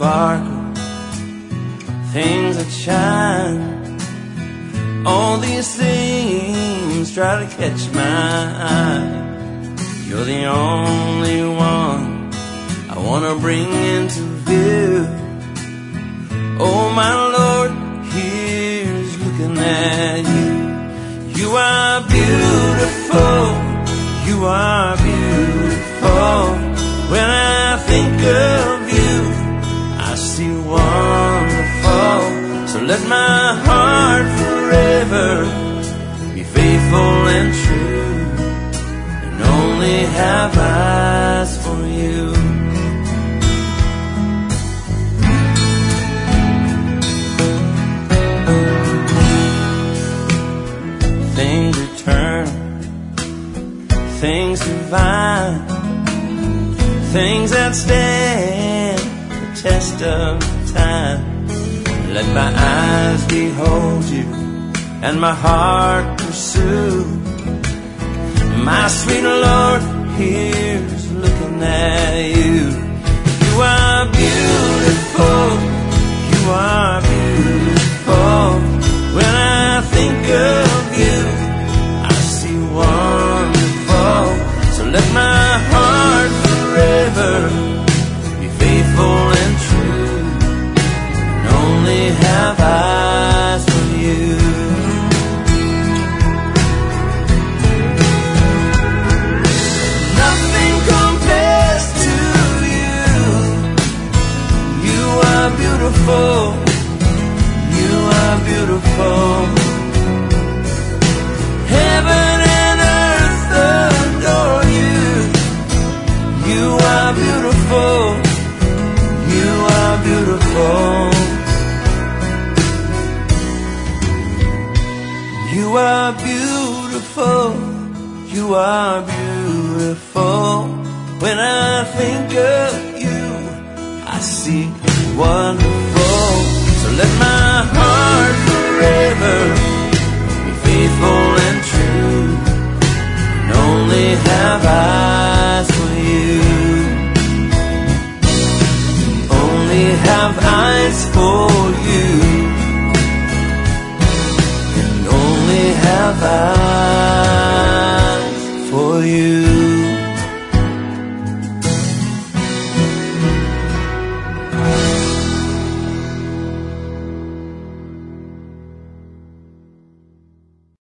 sparkle, things that shine. All these things try to catch my eye. You're the only one I wanna bring into view. Oh my Lord, here's looking at you. You are beautiful, you are beautiful. When I think of you, I see wonderful. So let my heart forever be faithful and true, and only have eyes for you. Things return, things divine, things that stand the test of time. Let my eyes behold you and my heart pursue. My sweet Lord, here's looking at you. You are beautiful, you are beautiful. When I think of you, I see wonderful. So let my heart forever be faithful and true, and only have eyes for you. Nothing compares to you. You are beautiful, you are beautiful. Heaven and earth adore you. You are beautiful, you are beautiful. You are beautiful, you are beautiful. When I think of you, I see wonderful. So let my heart forever be faithful and true, and only have eyes for you. Only have eyes for you, and only have eyes.